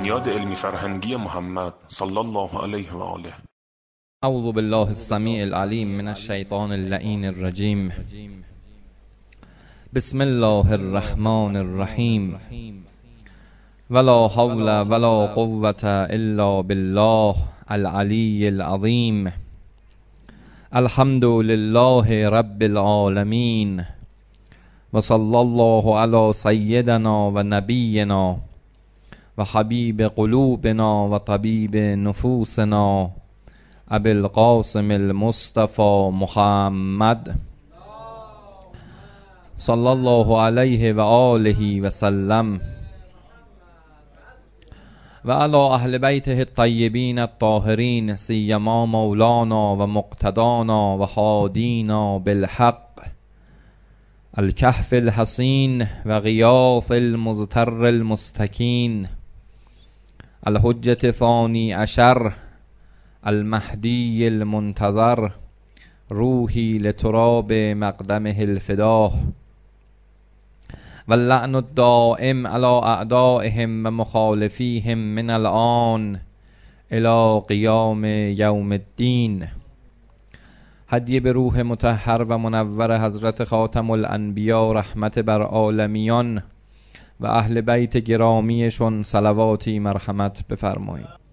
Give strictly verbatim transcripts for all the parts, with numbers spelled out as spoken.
بنیاد علمی فرهنگی محمد صلی الله علیه و آله. اعوذ بالله السمیع العلیم من الشیطان اللعین الرجیم. بسم الله الرحمن الرحیم. ولا حول ولا قوة الا بالله العلی العظیم. الحمد لله رب العالمین و صلی الله علی سیدنا و نبینا و حبیب قلوبنا و طبیب نفوسنا ابی القاسم المصطفى محمد صلی الله علیه و آله و سلم و علی اهل بیته الطیبین الطاهرین سیما مولانا و مقتدانا و هادینا بالحق الکهف الحصین و غیاث المضطر المستکین الحجة ثانی عشر المهدی المنتظر روحی لتراب مقدمه الفداه واللعن الدائم على اعدائهم و مخالفیهم من الآن الى قیام یوم الدین. هدیه به روح مطهر و منور حضرت خاتم الانبیا رحمت بر عالمیان و اهل بیت گرامیشون صلواتی مرحمت بفرمایید.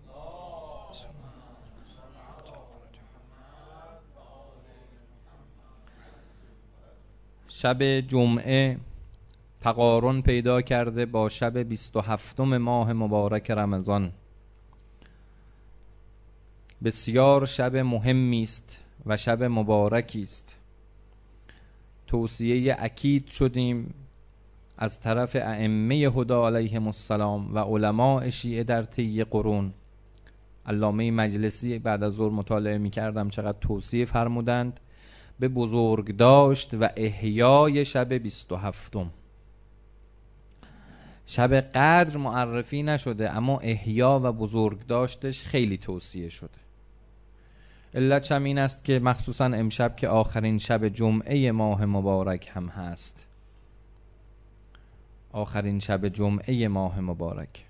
شب جمعه تقارن پیدا کرده با شب بیست و هفتم ماه مبارک رمضان. بسیار شب مهمی است و شب مبارکی است. توصیه اکید شدیم از طرف ائمه هدی علیهم السلام و علماء شیعه در طی قرون. علامه مجلسی بعد از ظهر مطالعه می کردم چقدر توصیه فرمودند به بزرگداشت و احیای شب بیست و هفتم. شب قدر معرفی نشده اما احیا و بزرگداشتش خیلی توصیه شده. علتش هم این است که مخصوصا امشب که آخرین شب جمعه ماه مبارک هم هست. آخرین شب جمعه ماه مبارک.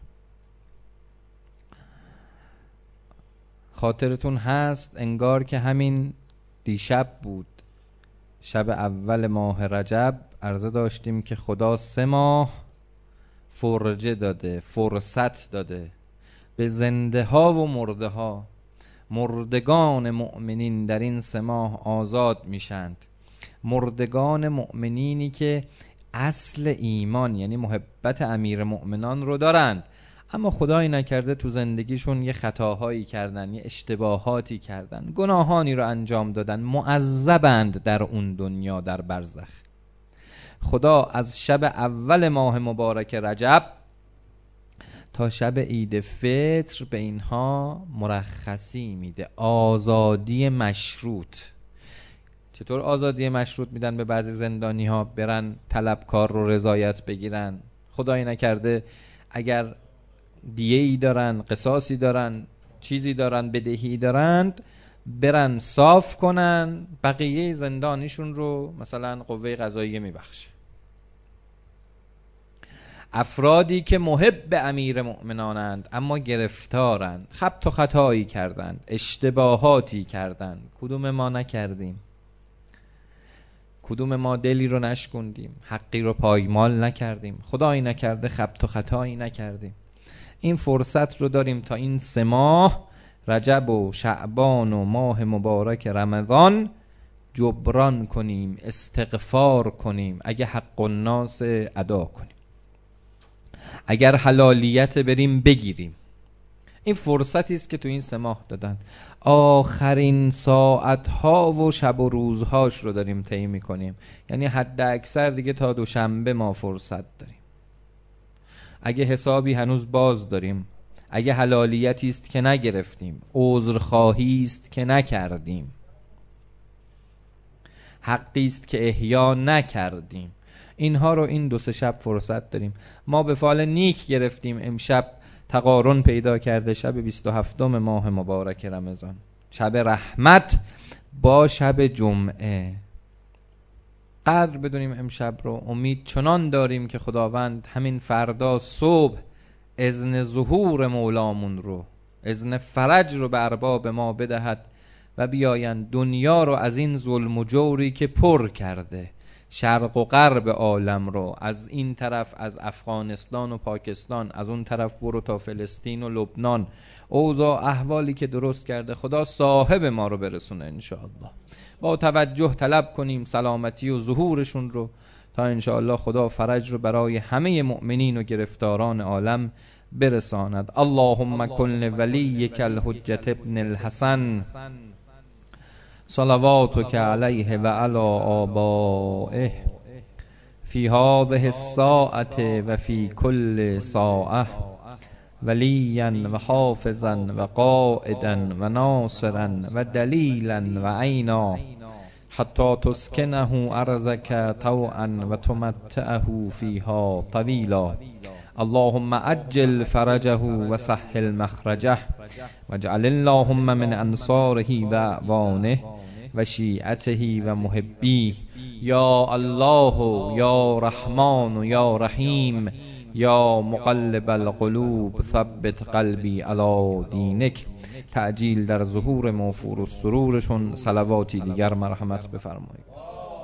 خاطرتون هست انگار که همین دیشب بود، شب اول ماه رجب، عرضه داشتیم که خدا سه ماه فرجه داده، فرصت داده به زنده ها و مرده ها. مردگان مؤمنین در این سه ماه آزاد میشند. مردگان مؤمنینی که اصل ایمان یعنی محبت امیر مؤمنان رو دارند اما خدایی نکرده تو زندگیشون یه خطاهایی کردن، یه اشتباهاتی کردن، گناهانی رو انجام دادن، معذبند در اون دنیا در برزخ. خدا از شب اول ماه مبارک رجب تا شب عید فطر به اینها مرخصی میده، آزادی مشروط. چطور آزادی مشروط میدن به بعضی زندانی ها برن طلبکار رو رضایت بگیرن؟ خدایی نکرده اگر دیه ای دارن، قصاصی دارن، چیزی دارن، بدهی دارند، برن صاف کنن، بقیه زندانیشون رو مثلا قوه قضاییه میبخشه. افرادی که محب امیر مؤمنانند اما گرفتارند، خبط و خطایی کردند، اشتباهاتی کردند، کدوم ما نکردیم؟ کدوم ما دلی رو نشکندیم، حقی رو پایمال نکردیم، خدایی نکرده خبط و خطایی نکردیم؟ این فرصت رو داریم تا این سه ماه رجب و شعبان و ماه مبارک رمضان جبران کنیم، استغفار کنیم، اگه حق الناس ادا کنیم، اگر حلالیت بریم بگیریم. این فرصتی است که تو این سه ماه دادن. آخرین ساعتها و شب و روزهاش رو داریم طی می‌کنیم. یعنی حد اکثر دیگه تا دوشنبه ما فرصت داریم. اگه حسابی هنوز باز داریم، اگه حلالیتی است که نگرفتیم، عذرخواهی است که نکردیم، حقی است که احیا نکردیم، اینها رو این دو سه شب فرصت داریم. ما به فعل نیک گرفتیم. امشب تقارن پیدا کرده شب بیست و هفتم ماه مبارک رمضان، شب رحمت با شب جمعه. قدر بدونیم امشب رو. امید چنان داریم که خداوند همین فردا صبح اذن ظهور مولامون رو، اذن فرج رو به ارباب ما بدهد و بیاین دنیا رو از این ظلم و جوری که پر کرده، شرق و غرب عالم رو، از این طرف از افغانستان و پاکستان، از اون طرف برو تا فلسطین و لبنان، اوضاع احوالی که درست کرده، خدا صاحب ما رو برسونه انشاءالله. با توجه طلب کنیم سلامتی و ظهورشون رو تا انشاءالله خدا فرج رو برای همه مؤمنین و گرفتاران عالم برساند. اللهم کن ولیک الحجة ابن الحسن صلواتک علیه و علی آبائه فی هذه الساعة و فی کل ساعة ولیا و حافظا و قائدا و ناصرا و دلیلا و عینا حتی تسکنه ارضک طوعا و تمتعه فیها طویلا. اللهم عجل فرجه و سهل مخرجه واجعل اللهم من انصاره و اعوانه و شیعته و محبیه. یا الله یا رحمان یا رحیم یا مقلب القلوب ثبت قلبی علی دینک. تعجیل در ظهور موفور و سرورشون. صلواتی دیگر مرحمت بفرمایید.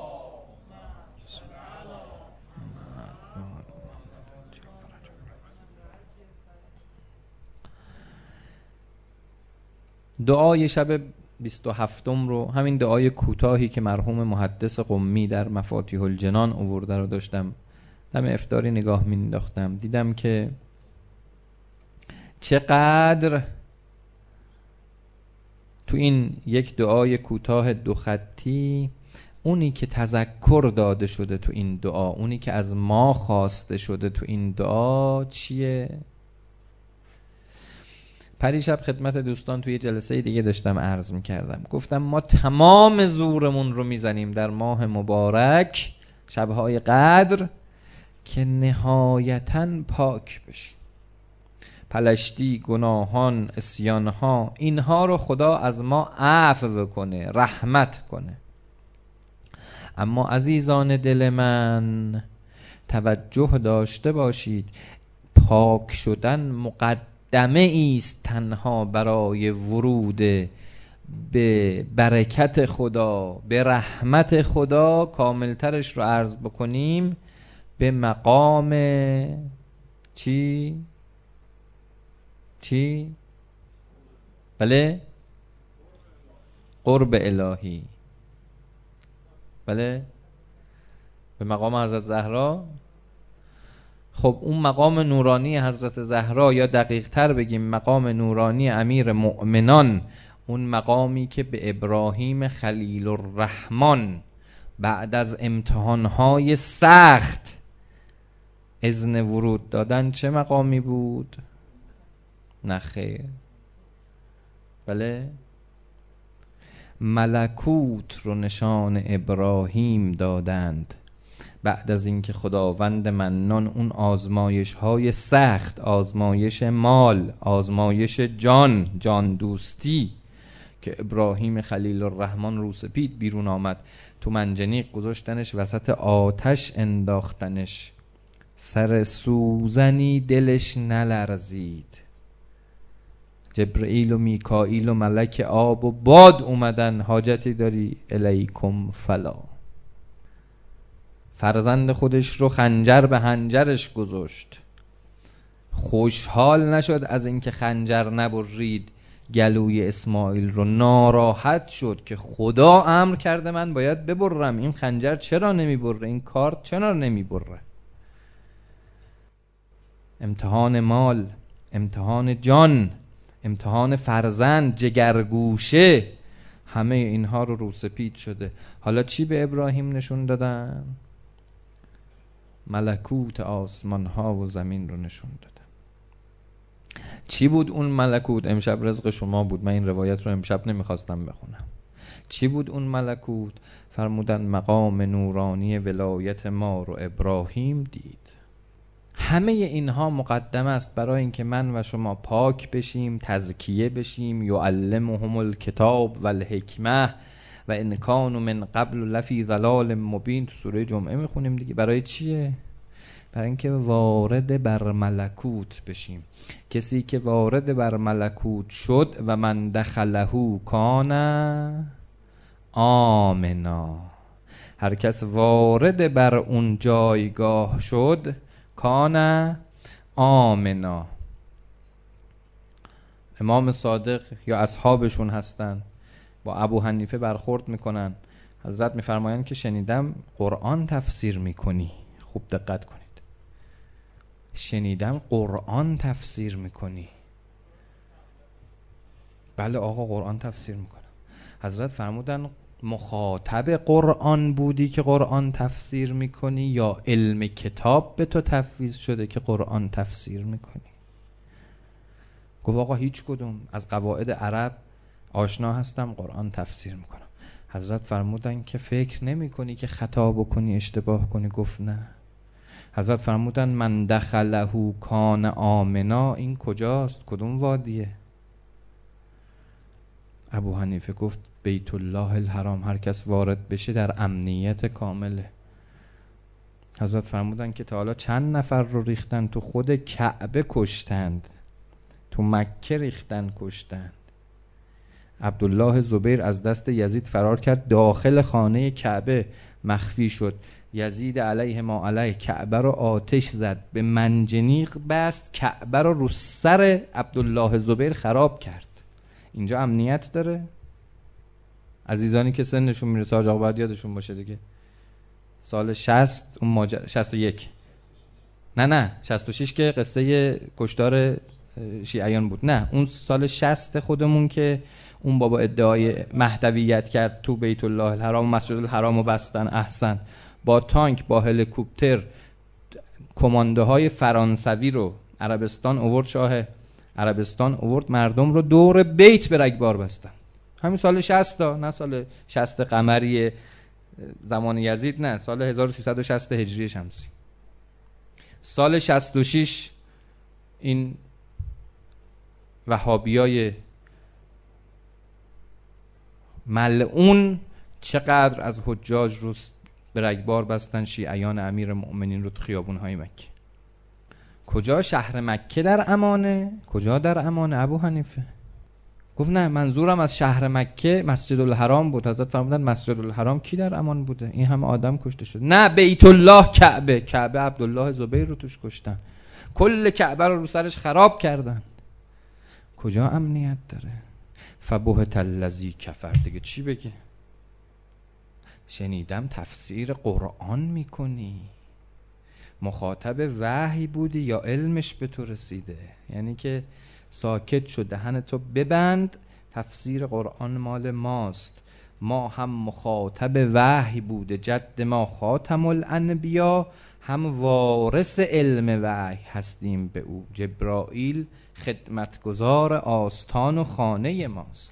دعای شب بیست و هفتم رو، همین دعای کوتاهی که مرحوم محدث قمی در مفاتیح الجنان آورده رو داشتم دم افطاری نگاه می‌انداختم، دیدم که چقدر تو این یک دعای کوتاه دو خطی اونی که تذکر داده شده تو این دعا، اونی که از ما خواسته شده تو این دعا چیه؟ پریشب خدمت دوستان توی جلسه دیگه داشتم عرض میکردم، گفتم ما تمام زورمون رو میزنیم در ماه مبارک شبهای قدر که نهایتاً پاک بشیم. پلشتی، گناهان، عصیانها، اینها رو خدا از ما عفو کنه، رحمت کنه. اما عزیزان دل من توجه داشته باشید، پاک شدن مقدمه است تنها برای ورود به برکت خدا، به رحمت خدا. کاملترش رو عرض بکنیم، به مقام چی؟ چی؟ بله؟ قرب الهی. بله؟ به مقام حضرت زهرا. خب اون مقام نورانی حضرت زهرا، یا دقیق تر بگیم مقام نورانی امیر مؤمنان، اون مقامی که به ابراهیم خلیل الرحمن بعد از امتحانهای سخت اذن ورود دادن، چه مقامی بود؟ نه خیر. بله؟ ملکوت رو نشان ابراهیم دادند بعد از اینکه خداوند منان اون آزمایش های سخت، آزمایش مال، آزمایش جان، جان دوستی که ابراهیم خلیل الرحمن روسپید بیرون آمد، تو منجنیق گذاشتنش، وسط آتش انداختنش، سر سوزنی دلش نلرزید. جبرئیل و میکائیل و ملک آب و باد اومدن، حاجتی داری الیکم فلا. فرزند خودش رو خنجر به حنجرش گذاشت، خوشحال نشد از اینکه خنجر نبرید گلوی اسماعیل رو، ناراحت شد که خدا امر کرده من باید ببرم، این خنجر چرا نمیبره، این کارت چرا نمیبره؟ امتحان مال، امتحان جان، امتحان فرزند، جگرگوشه، همه اینها رو روسپید شده. حالا چی به ابراهیم نشون دادن؟ ملکوت آسمان ها و زمین رو نشون دادن. چی بود اون ملکوت؟ امشب رزق شما بود، من این روایت رو امشب نمیخواستم بخونم. چی بود اون ملکوت؟ فرمودن مقام نورانی ولایت ما رو ابراهیم دید. همه اینها مقدمه است برای اینکه من و شما پاک بشیم، تزکیه بشیم. یعلمهم الکتاب و الحکمه و ان کانوا من قبل لفی ضلال مبین، تو سوره جمعه میخونیم دیگه. برای چیه؟ برای اینکه وارد بر ملکوت بشیم. کسی که وارد بر ملکوت شد و من دخله کان آمنا، هر کس وارد بر اون جایگاه شد کان آمنا. امام صادق یا اصحابشون هستن، با ابو حنیفه برخورد میکنن. حضرت میفرمایند که شنیدم قرآن تفسیر میکنی. خوب دقت کنید، شنیدم قرآن تفسیر میکنی. بله آقا قرآن تفسیر میکنم. حضرت فرمودن مخاطب قرآن بودی که قرآن تفسیر میکنی یا علم کتاب به تو تفویض شده که قرآن تفسیر میکنی؟ گفت آقا هیچ کدوم، از قواعد عرب آشنا هستم، قرآن تفسیر میکنم. حضرت فرمودن که فکر نمی کنی که خطا بکنی اشتباه کنی؟ گفت نه. حضرت فرمودن من دخله کان آمنا، این کجاست؟ کدوم وادیه؟ ابو حنیفه گفت بیت الله الحرام، هر کس وارد بشه در امنیت کامله. حضرت فرمودن که تا حالا چند نفر رو ریختن تو خود کعبه کشتند، تو مکه ریختن کشتند. عبدالله زبیر از دست یزید فرار کرد، داخل خانه کعبه مخفی شد. یزید علیه ما علیه کعبه رو آتش زد، به منجنیق بست، کعبه رو رو سر عبدالله زبیر خراب کرد. اینجا امنیت داره؟ عزیزانی که سنشون میرسه حاج آقا باید یادشون باشه دیگه، سال شصت اون ماجرا، شصت و یک، نه نه شصت و شش که قصه کشتار شیعیان بود، نه اون سال شصت خودمون که اون بابا ادعای مهدویت کرد تو بیت الله الحرام، مسجد الحرام رو بستن. احسن. با تانک، با هلیکوپتر، کمانده های فرانسوی رو عربستان اوورد، شاه عربستان اوورد، مردم رو دور بیت به رگبار بستن. همین سال شصت تا، نه سال شصت قمری زمان یزید، نه سال هزار و سیصد و شصت هجری شمسی. سال شصت و شش این وهابیای ملعون چقدر از حجاج رو به رگبار بستن، شیعیان امیر مؤمنین رو تو خیابون‌های مکه. کجا شهر مکه در امانه؟ کجا در امانه ابو حنیفه؟ گفت نه منظورم از شهر مکه مسجد الحرام بود. حضرت فرمودن مسجد الحرام کی در امان بوده؟ این همه آدم کشته شد. نه بیت الله، کعبه. کعبه عبدالله زبیر رو توش کشتن، کل کعبه رو رو سرش خراب کردن. کجا امنیت داره؟ فبهت الذی کفر. دیگه چی بگه؟ شنیدم تفسیر قرآن میکنی. مخاطب وحی بودی یا علمش به تو رسیده؟ یعنی که ساکت شد، دهن تو ببند، تفسیر قرآن مال ماست. ما هم مخاطب وحی بوده، جد ما خاتم الانبیا، هم وارث علم وحی هستیم به او. جبرائیل خدمتگزار آستان و خانه ماست.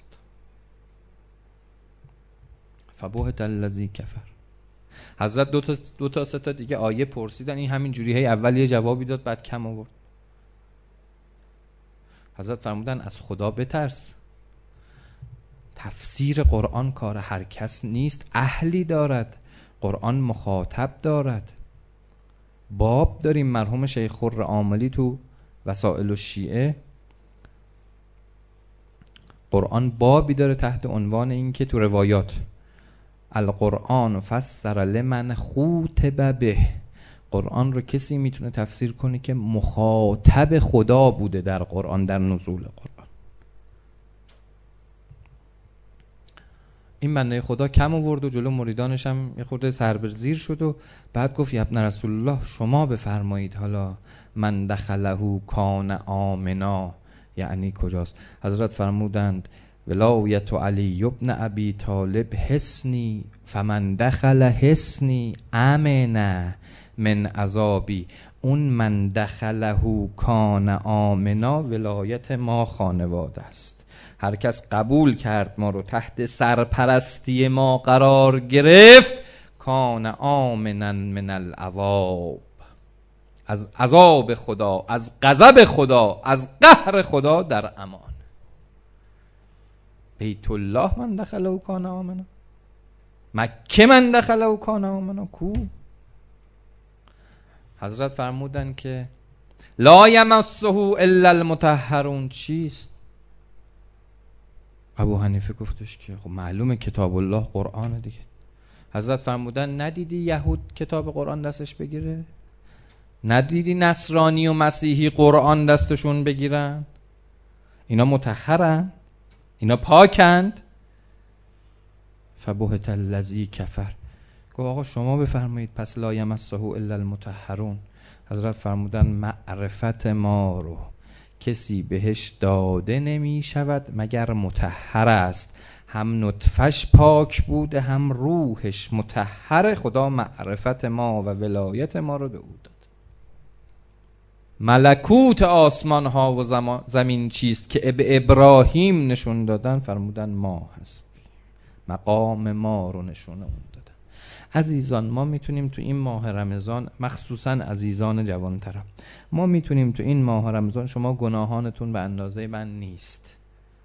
فبهت الذی کفر. حضرت دو تا دو تا سه تا دیگه آیه پرسیدن، این همین جوری هی اول یه جوابی داد بعد کم آورد. حضرت فرمودن از خدا بترس. تفسیر قرآن کار هر کس نیست، اهلی دارد. قرآن مخاطب دارد. باب داریم، مرحوم شیخ خر عاملی تو وسائل الشیعه قرآن بابی داره تحت عنوان این که تو روایات القرآن فسر لمن خوطب به، قرآن رو کسی میتونه تفسیر کنه که مخاطب خدا بوده در قرآن، در نزول قرآن. این بنده خدا کم آورد و جلو مریدانش هم یه خورده سر به زیر شد و بعد گفت یا ابن رسول الله شما بفرمایید حالا من دخله کان آمنا یعنی کجاست؟ حضرت فرمودند ولایت علی ابن ابی طالب حسنی فمن دخل حسنی امن من عذابی. اون من دخله کان آمنا ولایت ما خانواده است. هر کس قبول کرد ما رو، تحت سرپرستی ما قرار گرفت، کان آمنا من العذاب، از عذاب خدا، از غضب خدا، از قهر خدا در امان. بیت الله من دخله کان آمنا، مکه من دخله کان آمنا. کو حضرت فرمودن که لا یمسه الا المطهرون چیست؟ ابو حنیفه گفتش که خب معلومه کتاب الله قرآن دیگه. حضرت فرمودن ندیدی یهود کتاب قرآن دستش بگیره؟ ندیدی نصرانی و مسیحی قرآن دستشون بگیرن؟ اینا مطهرن؟ اینا پاکند؟ فبهت الذی کفر. گفت آقا شما بفرمایید پس لا یمسه الا المطهرون. حضرت فرمودن معرفت ما رو کسی بهش داده نمی شود مگر مطهر است، هم نطفش پاک بوده هم روحش مطهر. خدا معرفت ما و ولایت ما رو به او داد. ملکوت آسمان ها و زمین چیست که به ابراهیم نشون دادن؟ فرمودن ما هستیم، مقام ما رو نشون اون دادن. عزیزان ما میتونیم تو این ماه رمضان، مخصوصا عزیزان جوانترم، ما میتونیم تو این ماه رمضان، شما گناهانتون به اندازه من نیست.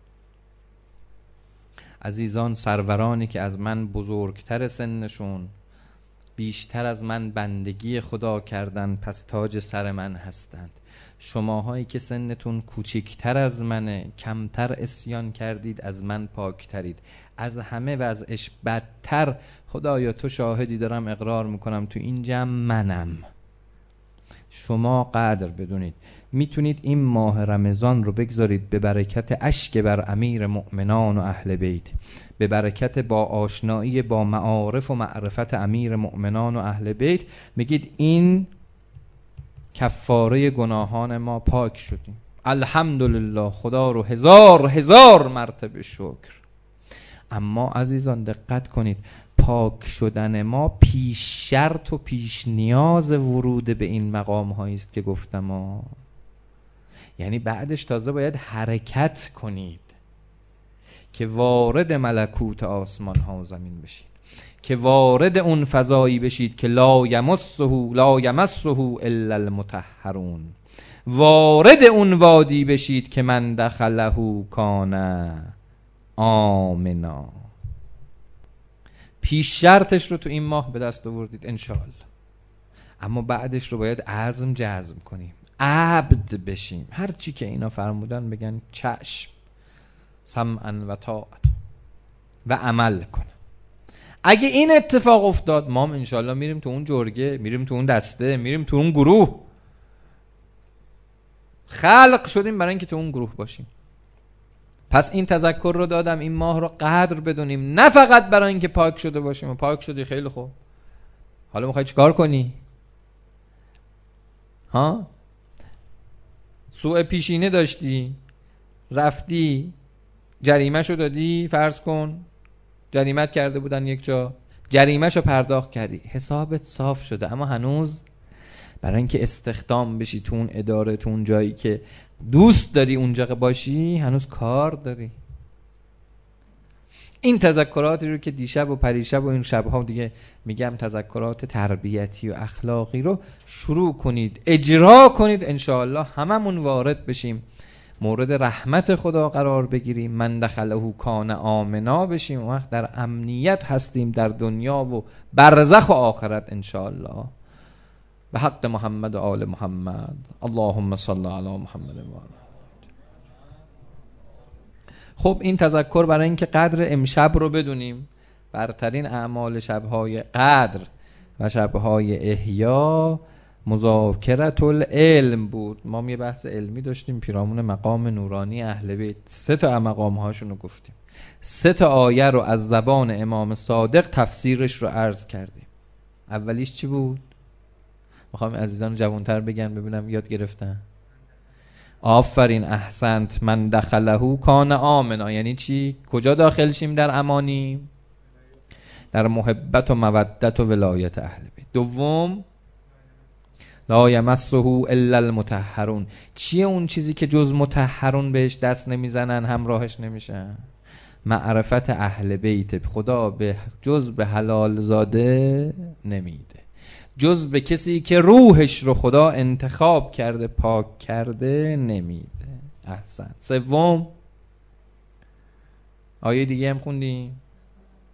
عزیزان سرورانی که از من بزرگتر سنشون، بیشتر از من بندگی خدا کردن، پس تاج سر من هستند. شماهایی که سنتون کوچکتر از منه، کمتر عصیان کردید، از من پاکترید. از همه وضعش بدتر، خدایا تو شاهدی دارم اقرار میکنم تو این جمع منم. شما قدر بدونید میتونید این ماه رمضان رو بگذارید به برکت اشک بر امیر مؤمنان و اهل بیت، به برکت با آشنایی با معارف و معرفت امیر مؤمنان و اهل بیت، میگید این کفاره گناهان ما، پاک شدیم، الحمدلله، خدا رو هزار هزار مرتبه شکر. اما عزیزان دقت کنید، پاک شدن ما پیش شرط و پیش نیاز ورود به این مقام هایی است که گفتم ها. یعنی بعدش تازه باید حرکت کنید که وارد ملکوت آسمان ها و زمین بشید، که وارد اون فضایی بشید که لا یمسه لا یمسه الا المطهرون، وارد اون وادی بشید که من دخله کان آمنا. پیش شرطش رو تو این ماه به دست آوردید انشاءالله، اما بعدش رو باید عزم جزم کنیم، عبد بشیم، هر چی که اینا فرمودن بگن چشم، سمعا و طاعت و عمل کنم. اگه این اتفاق افتاد، ما هم انشاءالله میریم تو اون جرگه، میریم تو اون دسته، میریم تو اون گروه. خلق شدیم برای اینکه تو اون گروه باشیم. پس این تذکر رو دادم این ماه رو قدر بدونیم، نه فقط برای اینکه پاک شده باشیم. و پاک شدی خیلی خوب، حالا میخوای چیکار کنی؟ ها؟ سوء پیشینه داشتی، رفتی جریمه شو دادی، فرض کن جریمت کرده بودن یک جا، جریمه شو پرداخت کردی، حسابت صاف شده. اما هنوز برای اینکه استخدام بشی تو اون اداره، تو اون جایی که دوست داری اونجا باشی، هنوز کار داری. این تذکراتی رو که دیشب و پریشب و این شبها دیگه میگم تذکرات تربیتی و اخلاقی رو شروع کنید، اجرا کنید، انشاءالله هممون وارد بشیم، مورد رحمت خدا قرار بگیریم، من دخله کان آمنا بشیم، و وقت در امنیت هستیم در دنیا و برزخ و آخرت انشاءالله. به حق محمد و آل محمد، اللهم صل علی محمد و آله. خب این تذکر برای اینکه قدر امشب رو بدونیم، برترین اعمال شبهای قدر و شبهای احیا مذاکرة العلم بود. ما یه بحث علمی داشتیم، پیرامون مقام نورانی اهل بیت، سه تا مقام هاشون رو گفتیم، سه تا آیه رو از زبان امام صادق تفسیرش رو عرض کردیم. اولیش چی بود؟ میخوام عزیزان جوانتر بگن ببینم یاد گرفتن. آفرین، احسنت، من دخله کان آمنا. یعنی چی؟ کجا داخل شیم در امانی؟ در محبت و مودت و ولایت اهل بیت. دوم، لا یمسه الا المطهرون. چیه اون چیزی که جز مطهرون بهش دست نمیزنن، همراهش نمیشن؟ معرفت اهل بیت. خدا به جز به حلال زاده نمیده، جز به کسی که روحش رو خدا انتخاب کرده پاک کرده نمیده. احسن. سوم، آیه دیگه هم خوندیم،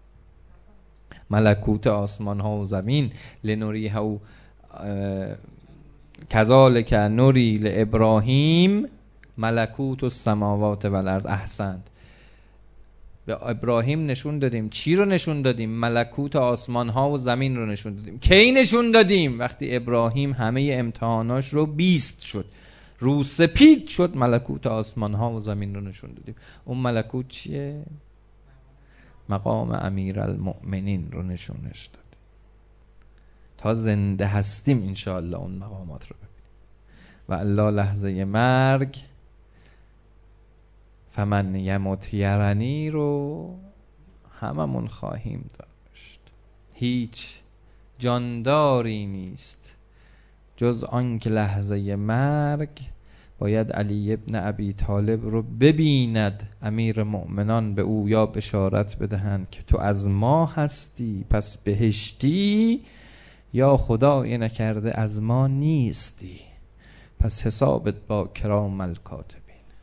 ملکوت آسمان ها و زمین، لنوریه و کذالک نوری لابراهیم ملکوت السماوات والارض. احسنت. به ابراهیم نشون دادیم. چی رو نشون دادیم؟ ملکوت آسمان ها و زمین رو نشون دادیم. کی نشون دادیم؟ وقتی ابراهیم همه امتحاناش رو بیست شد، رو سپید شد، ملکوت آسمان ها و زمین رو نشون دادیم. اون ملکوت چیه؟ مقام امیرالمؤمنین رو نشونش دادیم. تا زنده هستیم انشاءالله اون مقامات رو ببینیم. و الله لحظه مرگ فمن یمت یرنی رو هممون خواهیم داشت. هیچ جانداری نیست جز آن که لحظه مرگ باید علی ابن ابی طالب رو ببیند. امیر مؤمنان به او یا بشارت بدهند که تو از ما هستی پس بهشتی، یا خدای نکرده از ما نیستی پس حسابت با کرام الکاتبین.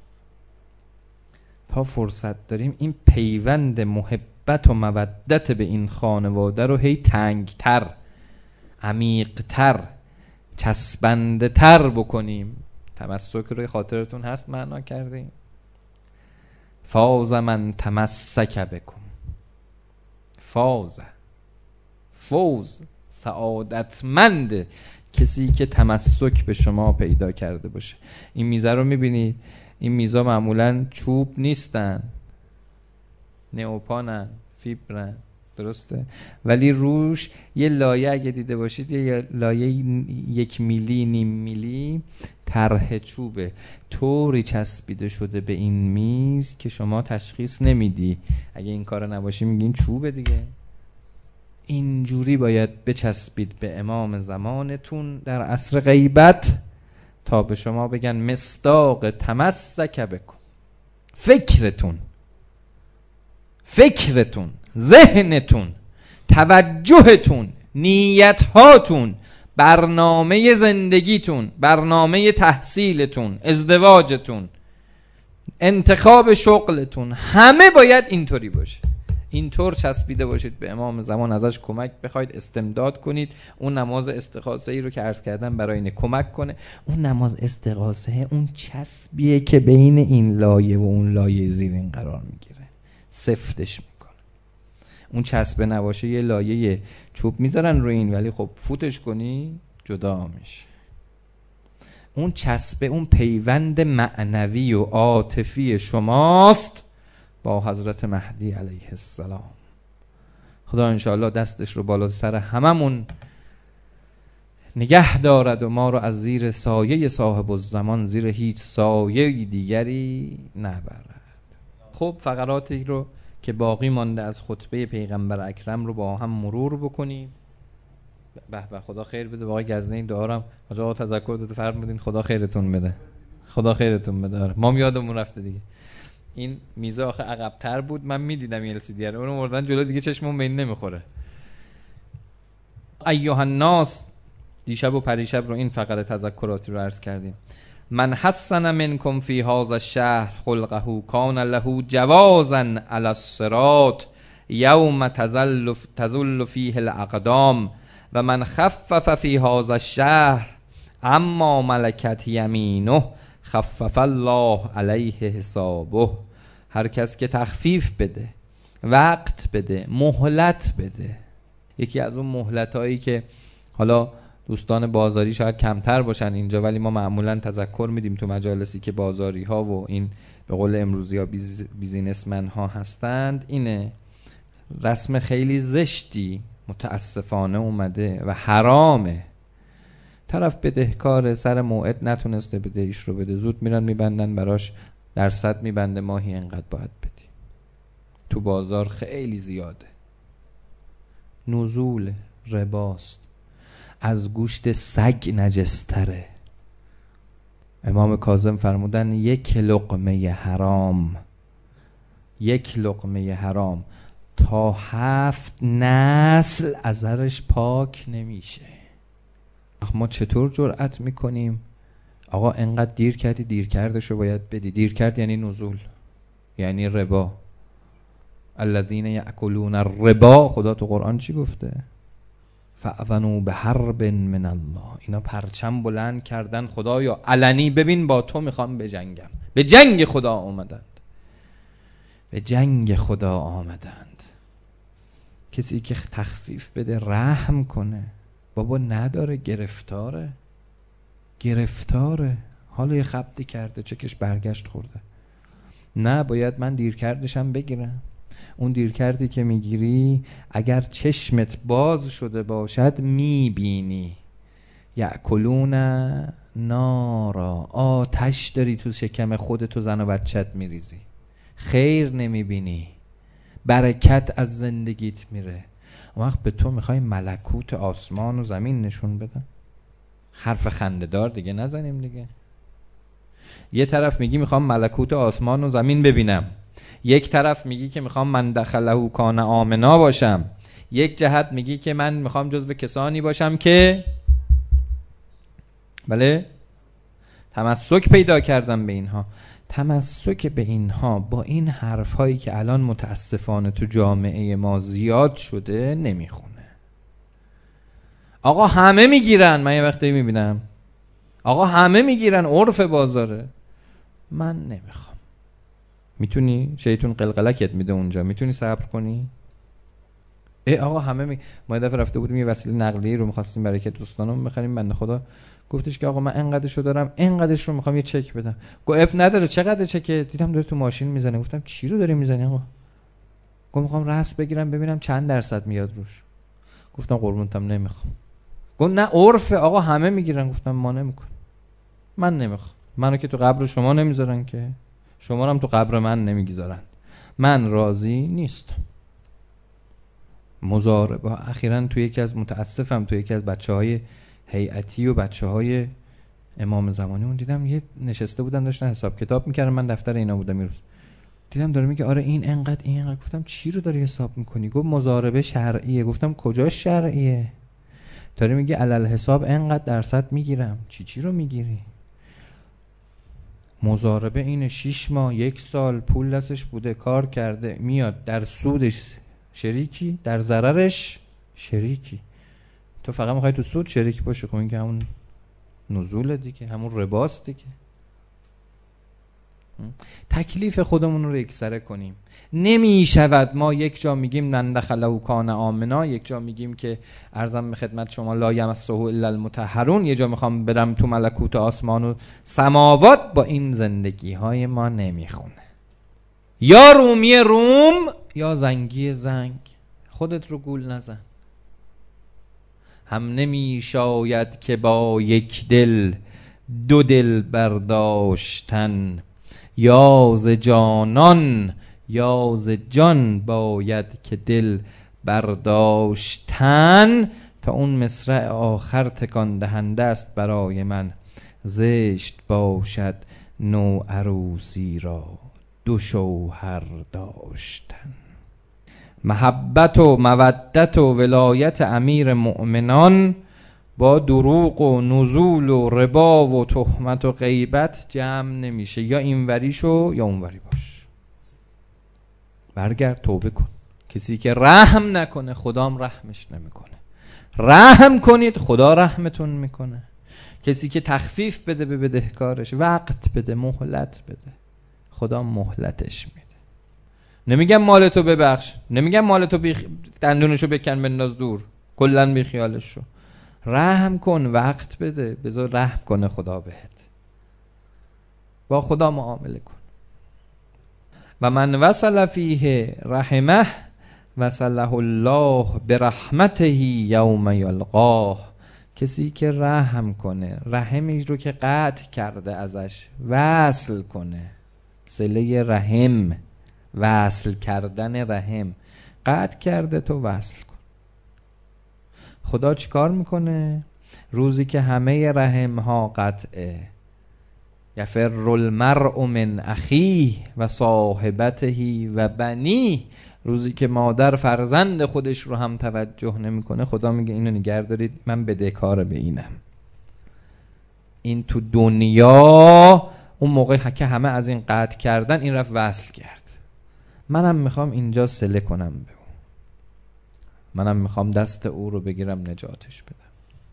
تا فرصت داریم این پیوند محبت و مودت به این خانواده رو هی تنگتر، عمیقتر، چسبنده تر بکنیم. تمسک روی خاطرتون هست معنا کردیم. فاز من تمسک بکن. فاز، فوز، سعادتمند کسی که تمسک به شما پیدا کرده باشه. این میزه رو میبینید، این میزا معمولا چوب نیستن، نئوپانن، فیبرن، درسته؟ ولی روش یه لایه اگه دیده باشید یه لایه یک میلی نیم میلی طرح چوبه طوری چسبیده شده به این میز که شما تشخیص نمیدی. اگه این کار نباشی میگین چوبه دیگه. اینجوری باید بچسبید به امام زمانتون در عصر غیبت تا به شما بگن مصداق تمسک بکن. فکرتون فکرتون ذهنتون، توجهتون، نیتهاتون، برنامه زندگیتون، برنامه تحصیلتون، ازدواجتون، انتخاب شغلتون، همه باید اینطوری باشه. اینطور چسبیده باشید به امام زمان، ازش کمک بخواید، استمداد کنید. اون نماز استغاثه ای رو که عرض کردم برای اینه کمک کنه. اون نماز استغاثه اون چسبیه که بین این لایه و اون لایه زیرین قرار میگیره، سفتش میکنه. اون چسبه نباشه یه لایه چوب میذارن روی این، ولی خب فوتش کنی جدا میشه. اون چسبه، اون پیوند معنوی و عاطفی شماست با حضرت مهدی علیه السلام. خدا انشاءالله دستش رو بالا سر هممون نگه دارد و ما رو از زیر سایه صاحب الزمان زیر هیچ سایه دیگری نبرد. خب فقراتی رو که باقی مانده از خطبه پیغمبر اکرم رو با هم مرور بکنیم. به به خدا خیر بده. آقای گزنه این دعا رو هم آقا تذکر داده فرمودین خدا خیرتون بده. خدا خیرتون بده. ما یادمون رفته دیگه. این میزه آخه عقب‌تر بود، من میدیدم ال سی دی رو، اونو مردن جلو دیگه چشمون به این نمیخوره. ایها الناس، دیشب و پریشب رو این فقره تذکراتی رو عرض کردیم. من حسن منکم فی هذا الشهر خلقه کان له جوازا علی الصراط یوم تزل تزل فیه الاقدام و من خفف فی هذا الشهر اما ملکت یمینه خفف الله علیه حسابه. هر کس که تخفیف بده، وقت بده، مهلت بده. یکی از اون مهلت هایی که حالا دوستان بازاری شاید کمتر باشن اینجا، ولی ما معمولا تذکر میدیم تو مجالسی که بازاری ها و این به قول امروزی ها بیز بیزینسمن ها هستند، اینه رسم خیلی زشتی متاسفانه اومده و حرامه. طرف بدهکار سر موعد نتونسته بدهیش رو بده، زود میرن میبندن براش، درصد میبنده ماهی انقدر باید بدی. تو بازار خیلی زیاده. نزول رباست. از گوشت سگ نجستره. امام کاظم فرمودن یک لقمه حرام، یک لقمه حرام تا هفت نسل ازش پاک نمیشه. ما چطور جرأت میکنیم آقا انقدر دیر کردی، دیر کردشو باید بدی. دیر کرد یعنی نزول، یعنی ربا. الذین یأکلون الربا، خدا تو قرآن چی گفته؟ فاذنوا بحرب من الله. اینا پرچم بلند کردن خدایا علنی ببین با تو میخوام بجنگم. به جنگ خدا آمدند، به جنگ خدا آمدند. کسی که تخفیف بده، رحم کنه، بابا نداره، گرفتاره گرفتاره حالا یه خبطی کرده، چکش برگشت خورده، نه باید من دیر کردشم بگیرم. اون دیر کردی که میگیری اگر چشمت باز شده باشد میبینی. یأکلون نارا، آتش داری تو شکم خودت و زن و بچت میریزی، خیر نمیبینی، برکت از زندگیت میره. اون وقت به تو میخوای ملکوت آسمان و زمین نشون بدن. حرف خنده‌دار دیگه نزنیم دیگه. یه طرف میگی میخوام ملکوت آسمان و زمین ببینم، یک طرف میگی که میخوام من دخله کان آمنا باشم، یک جهت میگی که من میخوام جزو کسانی باشم که بله تمسک پیدا کردم به اینها. تمسک به اینها با این حرف هایی که الان متاسفانه تو جامعه ما زیاد شده نمیخونه. آقا همه میگیرن، من یه وقتی میبینم آقا همه میگیرن، عرف بازاره، من نمیخوام. میتونی؟ شیطون قلقلکت میده اونجا، میتونی صبر کنی؟ ای آقا همه می... ما یه دفعه رفته بودیم یه وسیله نقلیه رو می‌خواستیم برای که دوستانم بخریم، بنده خدا گفتش که آقا من اینقدرشو دارم، اینقدرش رو می‌خوام یه چک بدم. گفت اف نداره، چقدر چکه؟ دیدم داره تو ماشین میزنه. گفتم چی رو داری میزنی آقا؟ گفت می‌خوام رسم بگیرم ببینم چند درصد میاد روش. گفتم قربونتم نمیخوام. گفت نه عرف آقا همه میگیرن. گفتم ما نمی‌کنیم، من نمیخوام. منو که تو قبر شما نمیذارن که، شما رو هم تو قبر من نمیگذارن، من راضی نیستم. مضاربه اخیراً توی یکی از متاسفم توی یکی از بچه‌های هیئتی و بچه‌های امام زمانی اون دیدم یه نشسته بودن داشتن حساب کتاب میکردن، من دفتر اینا بودم میروز دیدم داره میگه آره این انقدر این انقدر. گفتم چی رو داری حساب میکنی؟ گفت مضاربه شرعیه. گفتم کجا شرعیه؟ داره میگه علل حساب انقدر درصد میگیرم. چی چی رو میگیری؟ مضاربه اینه شش ماه یک سال پول دستش بوده کار کرده، میاد در سودش شریکی، در ضررش شریکی. تو فقط میخوای تو سود شریک باشی، خب این که همون نزول دیگه، همون رباست دیگه. تکلیف خودمون رو یکسره کنیم. نمی شود ما یک جا میگیم من دخله کان آمنا، یک جا میگیم که عرضم به خدمت شما لا یمسه الا المطهرون، یه جا میخوام برم تو ملکوت آسمان و سماوات. با این زندگی های ما نمیخونه. یا رومی روم یا زنگی زنگ. خودت رو گول نزن. هم نمی شاید که با یک دل دو دل برداشتن، یا ز جانان یا ز جان باید که دل برداشتن. تا اون مصرع آخر تکان دهنده است برای من، زشت باشد نو عروسی را دو شوهر داشتن. محبت و مودت و ولایت امیر مؤمنان با دروغ و نزول و ربا و تهمت و غیبت جمع نمیشه. یا اینوری شو یا اونوری باش. برگرد توبه کن. کسی که رحم نکنه خدام رحمش نمیکنه. رحم کنید خدا رحمتون میکنه. کسی که تخفیف بده به بدهکارش، وقت بده، مهلت بده، خدا مهلتش میده. نمیگم مالتو ببخش، نمیگم مالتو بیخ... دندونشو بکن بنداز دور، کلن بی خیالش شو. رحم کن، وقت بده، بذار رحم کنه خدا بهت. با خدا معامله کن. و من وصل فیه رحمه وصله الله برحمته یوم یلقاه. کسی که رحم کنه، رحمی رو که قطع کرده ازش وصل کنه. صله رحم، وصل کردن رحم. قطع کرده تو وصل کن. خدا چیکار میکنه؟ روزی که همه رحم ها قطعه، یفر المرء من اخیه و صاحبته و بنی. روزی که مادر فرزند خودش رو هم توجه نمیکنه، خدا میگه اینو نگه دارید، من بدهکار به اینم. این تو دنیا. اون موقع که همه از این قطع کردن، این رفت وصل کرد. منم میخوام اینجا صله کنم به اون. منم میخوام دست او رو بگیرم نجاتش بدم.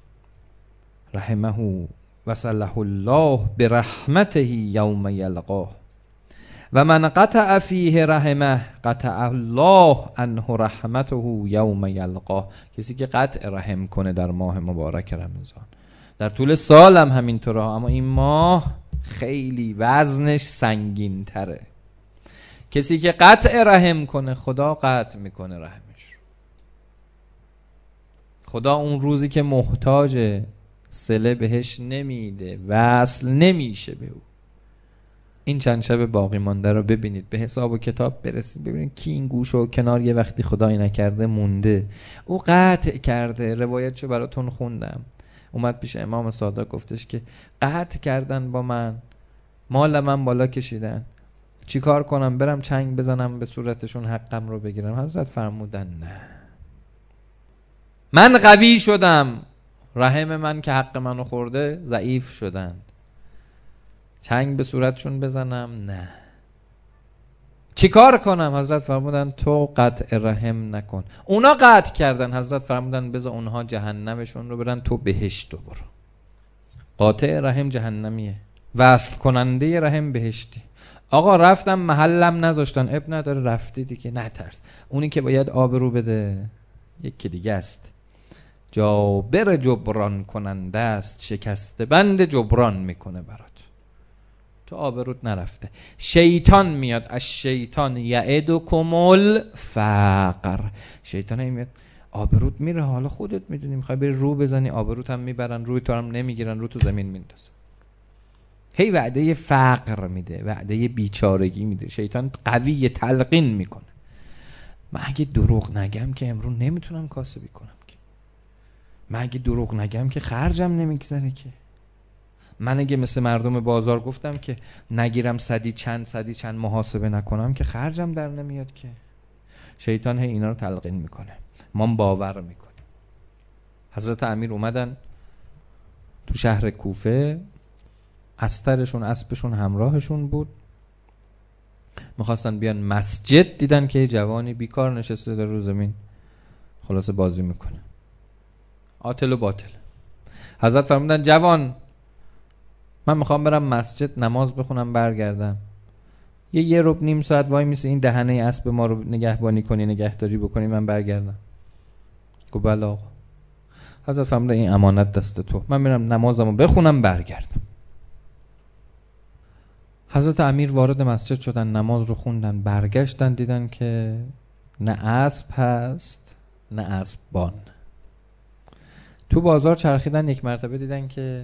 رحمه وصله الله برحمته یوم یلقاه و من قطع فیه رحمه قطع الله عنه رحمته یوم یلقاه. کسی که قطع رحم کنه در ماه مبارک رمضان، در طول سال هم همینطوره، اما این ماه خیلی وزنش سنگین تره. کسی که قطع رحم کنه خدا قطع میکنه رحمش. خدا اون روزی که محتاج صله بهش نمیده، وصل نمیشه به او. این چند شب باقی مانده رو ببینید، به حساب و کتاب برسید، ببینید کی این گوش و کنار یه وقتی خدایی نکرده مونده. او قطع کرده. روایتشو براتون خوندم. اومد پیش امام صادق گفتش که قطع کردن با من، مال من بالا کشیدن، چی کار کنم؟ برم چنگ بزنم به صورتشون حقم رو بگیرم؟ حضرت فرمودن نه، من قوی شدم، رحم من که حق منو خورده ضعیف شدند، چنگ به صورتشون بزنم؟ نه. چی کار کنم؟ حضرت فرمودن تو قطع رحم نکن. اونا قطع کردن، حضرت فرمودن بذار اونها جهنمشون رو برن، تو بهشت رو برو. قاطع رحم جهنمیه، وصل کننده رحم بهشتی. آقا رفتم محلم نذاشتن، اب نداره، رفتی دیگه، نترس. اونی که باید آبرو بده یکی دیگه است. جابر جبران کننده است، شکسته بند جبران میکنه برات. تو آبروت نرفته. شیطان میاد، از شیطان یعدکم الفقر. شیطان هم میاد آبروت میره، حالا خودت میدونی، میخوای بری رو بزنی آبروت هم میبرن، روی تو هم نمیگیرن، رو تو زمین میندازن. هی وعده فقر میده، وعده بیچارگی میده. شیطان قوی تلقین میکنه. من اگه دروغ نگم که امروز نمیتونم کاسبی کنم که. من اگه دروغ نگم که خرجم نمیگذره که. من اگه مثل مردم بازار گفتم که نگیرم صدی چند صدی چند محاسبه نکنم که خرجم در نمیاد که. شیطان هی اینا رو تلقین میکنه، ما باور میکنیم. حضرت امیر اومدن تو شهر کوفه، استرشون اسبشون همراهشون بود، میخواستن بیان مسجد، دیدن که یه جوانی بیکار نشسته در رو زمین خلاصه بازی میکنه، عاطل و باطل. حضرت فرمودن جوان من میخوام برم مسجد نماز بخونم برگردم، یه یه ربع نیم ساعت وای میسه این دهنه اسب ما رو نگهبانی کنی، نگهداری بکنی، من برگردم. گفت بله آقا. حضرت فرمودن این امانت دست تو، من میرم نمازمو بخونم برگردم. حضرت امیر وارد مسجد شدن، نماز رو خوندن، برگشتن دیدن که نه اسب هست نه اسبان. تو بازار چرخیدن، یک مرتبه دیدن که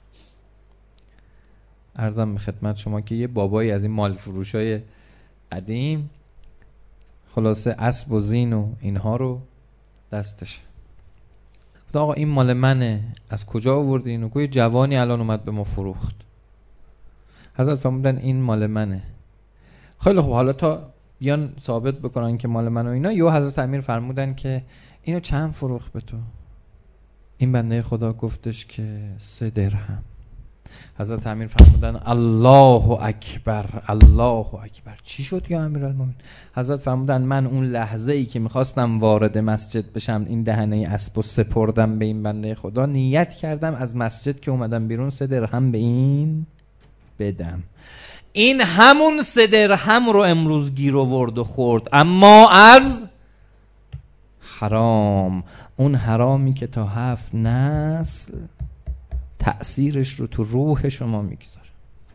عرضم به خدمت شما که یه بابایی از این مال فروشای قدیم خلاصه اسب و زین و اینها رو دستشه. گفت آقا این مال منه، از کجا آوردی اینو؟ گفت جوانی الان اومد به ما فروخت. حضرت فرمودن این مال منه. خیلی خوب، حالا تا بیان ثابت بکنن که مال منه و اینا، یا حضرت امیر فرمودن که اینو چند فروخت به تو؟ این بنده خدا گفتش که سه درهم. حضرت امیر فرمودن الله اکبر، الله اکبر. چی شد یا امیرالمومنین؟ حضرت فرمودن من اون لحظه ای که میخواستم وارد مسجد بشم، این دهنه اسبو سپردم به این بنده خدا، نیت کردم از مسجد که اومدم بیرون سه درهم به این بدم. این همون سه درهم رو امروز گیر آورد و خورد، اما از حرام. اون حرامی که تا هفت نسل تأثیرش رو تو روح شما میگذاره.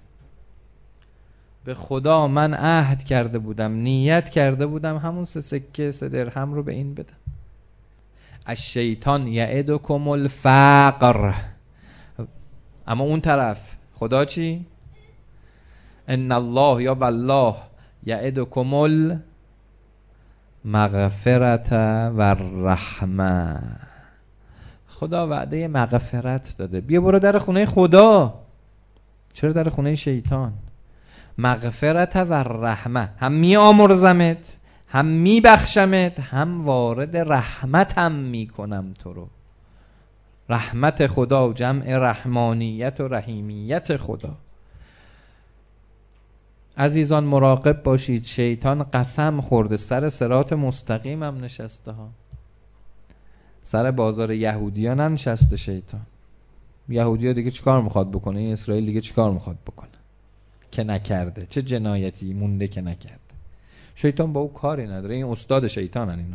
به خدا من عهد کرده بودم، نیت کرده بودم همون سه سکه سه درهم رو به این بدم. الشیطان یعدکم الفقر. اما اون طرف خدا چی؟ ان الله یا والله یعدکم المغفرة و الرحمه. خدا وعده مغفرت داده، بیا برو در خونه خدا، چرا در خونه شیطان؟ مغفرت و رحمه، هم می آمرزمت، هم می بخشمت، هم وارد رحمتم می کنم تو رو. رحمت خدا و جمع رحمانیت و رحیمیت خدا. عزیزان مراقب باشید، شیطان قسم خورده سر صراط مستقیم هم نشسته ها. سر بازار یهودیان ننشسته شیطان. یهودیا دیگه چیکار میخواد بکنه؟ این اسرائیل دیگه چیکار میخواد بکنه که نکرده؟ چه جنایتی مونده که نکرده؟ شیطان با او کاری نداره، این استاد شیطانن اینا.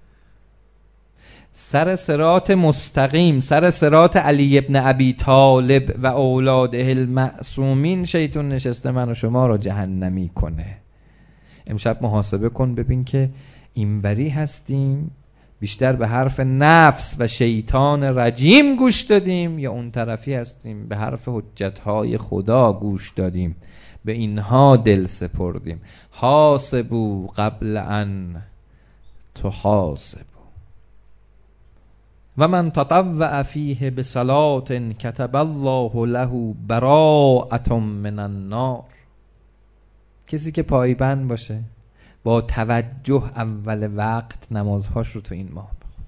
سر صراط مستقیم، سر صراط علی ابن ابی طالب و اولاده المعصومین شیطان نشسته من و شما رو جهنمی کنه. امشب محاسبه کن ببین که اینوری هستیم بیشتر به حرف نفس و شیطان رجیم گوش دادیم یا اون طرفی هستیم به حرف حجتهای خدا گوش دادیم، به اینها دل سپردیم. حاسبو قبل ان تحاسبو و من تطوع فیه بصلاة کتب الله له براءة من النار. کسی که پایبند باشه با توجه اول وقت نمازهاش رو تو این ماه بخون.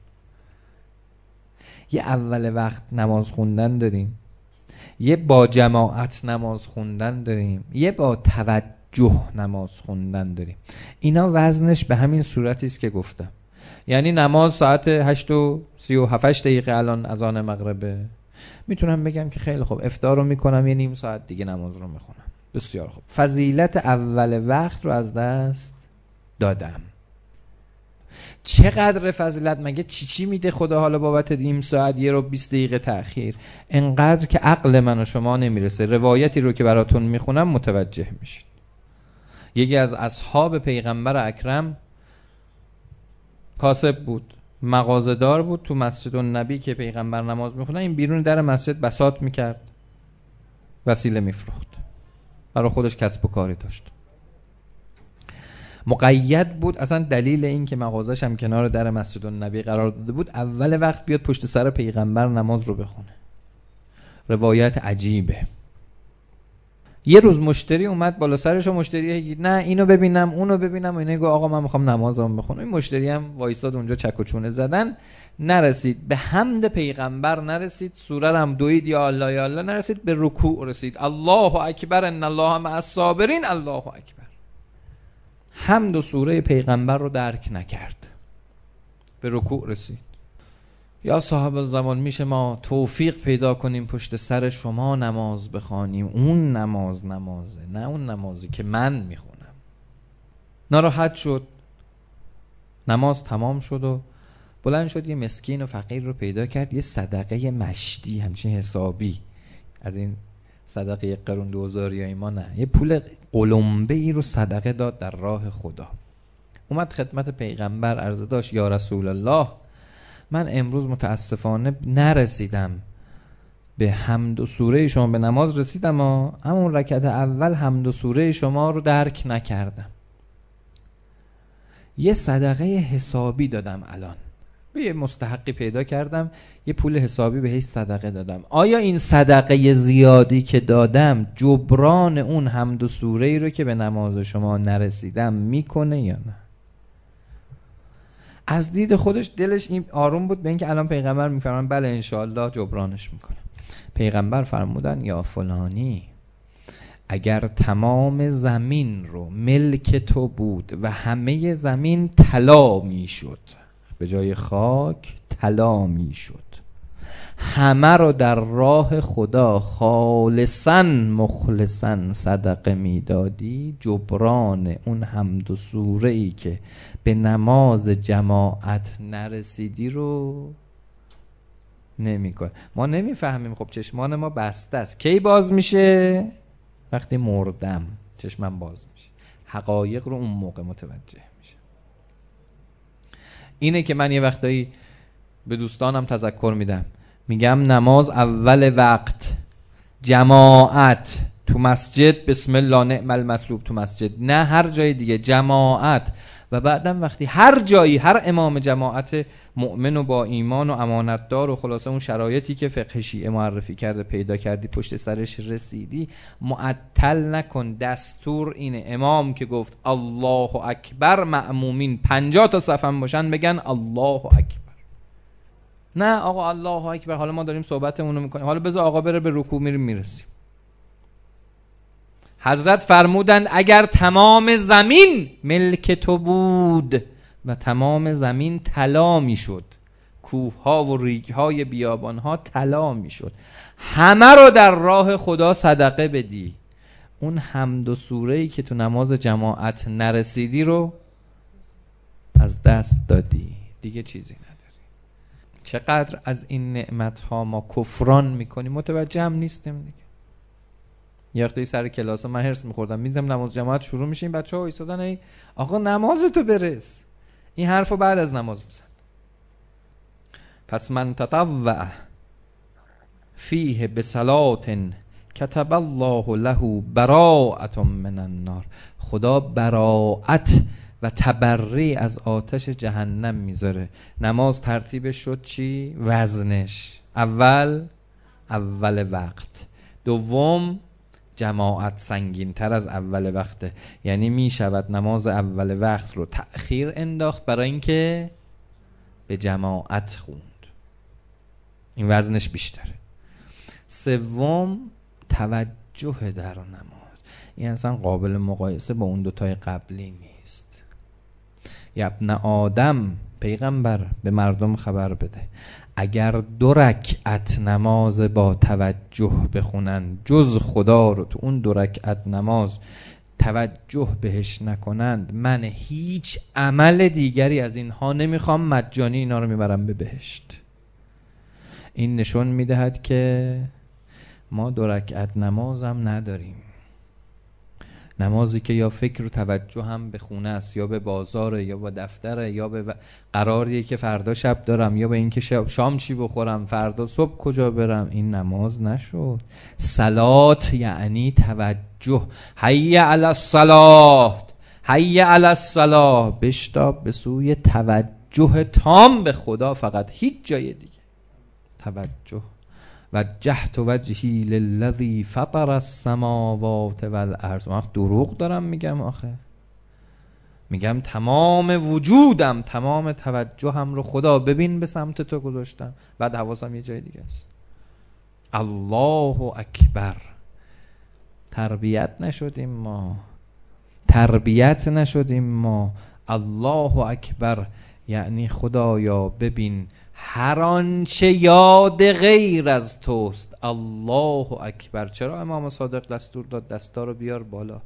یه اول وقت نماز خوندن داریم، یه با جماعت نماز خوندن داریم، یه با توجه نماز خوندن داریم. اینا وزنش به همین صورتی است که گفتم. یعنی نماز ساعت هشت و سی و هفت دقیقه الان اذان مغربه، میتونم بگم که خیلی خوب افطار رو میکنم یه نیم ساعت دیگه نماز رو میخونم. بسیار خوب. فضیلت اول وقت رو از دست دادم. چقدر فضیلت؟ مگه چی چی میده خدا حالا بابت نیم ساعت یه رو بیست دقیقه تأخیر؟ انقدر که عقل من و شما نمیرسه. روایتی رو که براتون میخونم متوجه میشید. یکی از اصحاب پیغمبر اکرم کاسب بود، مغازه‌دار بود. تو مسجد النبی که پیغمبر نماز میخونه این بیرون در مسجد بساط میکرد، وسیله میفروخت، برای خودش کسب و کاری داشت. مقید بود. اصلا دلیل این که مغازش هم کنار در مسجد النبی قرار داده بود اول وقت بیاد پشت سر پیغمبر نماز رو بخونه. روایت عجیبه. یه روز مشتری اومد بالا سرش و مشتری نه اینو ببینم اونو ببینم و اینه گفت آقا من میخوام نمازم بخونم. این مشتری هم وایساد اونجا چک و چونه زدن، نرسید به حمد پیغمبر، نرسید سوره هم دوید یا الله یا الله، نرسید به رکوع رسید. الله اکبر ان الله مع الصابرین، الله اکبر. حمد و سوره پیغمبر رو درک نکرد، به رکوع رسید. یا صاحب الزمان میشه ما توفیق پیدا کنیم پشت سر شما نماز بخوانیم؟ اون نماز نمازه، نه اون نمازی که من میخونم. ناراحت شد. نماز تمام شد و بلند شد یه مسکین و فقیر رو پیدا کرد، یه صدقه مشتی همچین حسابی، از این صدقه قرون دوزاری یا ایما نه، یه پول قلمبه ای رو صدقه داد در راه خدا. اومد خدمت پیغمبر عرضه داشت یا رسول الله من امروز متاسفانه نرسیدم به حمد و سوره شما، به نماز رسیدم اما همون رکعت اول حمد و سوره شما رو درک نکردم. یه صدقه حسابی دادم، الان به یه مستحقی پیدا کردم یه پول حسابی بهش صدقه دادم. آیا این صدقه زیادی که دادم جبران اون حمد و سوره ای رو که به نماز شما نرسیدم میکنه یا نه؟ از دید خودش دلش این آروم بود به اینکه الان پیغمبر میفرمان بله انشاءالله جبرانش میکنه. پیغمبر فرمودن یا فلانی اگر تمام زمین رو ملک تو بود و همه زمین طلا میشد، به جای خاک طلا میشد، همه رو در راه خدا خالصاً مخلصاً صدقه میدادی، جبران اون حمد و سوره ای که به نماز جماعت نرسیدی رو نمیکنه. ما نمیفهمیم. خب چشمان ما بسته است. کی باز میشه؟ وقتی مردم چشمم باز میشه، حقایق رو اون موقع متوجه میشه. اینه که من یه وقتایی به دوستانم تذکر میدم، میگم نماز اول وقت، جماعت تو مسجد، بسم الله نعم المطلوب تو مسجد، نه هر جای دیگه، جماعت. و بعدم وقتی هر جایی هر امام جماعت مؤمن و با ایمان و امانتدار و خلاصه اون شرایطی که فقه شیعه معرفی کرده پیدا کردی، پشت سرش رسیدی، معطل نکن. دستور اینه امام که گفت الله اکبر، مأمومین پنجاه تا صفم باشن بگن الله اکبر. نه آقا الله اکبر، حالا ما داریم صحبتمون رو میکنیم، حالا بذار آقا بره به رکوع میریم میرسیم. حضرت فرمودند اگر تمام زمین ملک تو بود و تمام زمین طلا میشد، کوه‌ها و ریگ‌های بیابان‌ها طلا میشد. همه رو در راه خدا صدقه بدی. اون حمد و سوره‌ای که تو نماز جماعت نرسیدی رو از دست دادی، دیگه چیزی نداری. چقدر از این نعمت‌ها ما کفران میکنیم، متوجه هم نیستیم دیگه. یه وقتی سر کلاس من هرس میخوردم، میدیدم نماز جماعت شروع میشه، این بچه‌ها ایستادن، ای آقا نمازتو برس، این حرفو بعد از نماز بزن. پس من تطوع فیه بصلاة کتب الله له براءة من النار. خدا براءت و تبری از آتش جهنم میذاره. نماز ترتیبش شد چی؟ وزنش. اول اول وقت، دوم جماعت سنگین تر از اول وقته، یعنی می شود نماز اول وقت رو تأخیر انداخت برای اینکه به جماعت خوند، این وزنش بیشتره. سوم توجه در نماز، این اصلا قابل مقایسه با اون دوتای قبلی نیست. یا ابن آدم، پیغمبر به مردم خبر بده اگر دو رکعت نماز با توجه بخونن، جز خدا رو تو اون دو رکعت نماز توجه بهش نکنند، من هیچ عمل دیگری از اینها نمیخوام، مجانی اینا رو میبرم به بهشت. این نشون میدهد که ما دو رکعت نمازم نداریم. نمازی که یا فکر و توجه هم به خونه است، یا به بازاره، یا به دفتره، یا به قراریه که فردا شب دارم، یا به اینکه شام چی بخورم، فردا صبح کجا برم، این نماز نشد. صلات یعنی توجه. حی علی الصلاة، حی علی الصلاة، بشتاب به سوی توجه تام به خدا، فقط هیچ جای دیگه. توجه. وجهت وجهی للذی فطر السماوات والارض. من دروغ دارم میگم آخه؟ میگم تمام وجودم، تمام توجهم رو خدا ببین به سمت تو گذاشتم، بعد حواسم یه جای دیگه است. الله اکبر. تربیت نشدیم ما، تربیت نشدیم ما. الله اکبر یعنی خدایا ببین هر آنچه یاد غیر از توست. الله اکبر. چرا امام صادق دستور داد دستا رو بیار بالا؟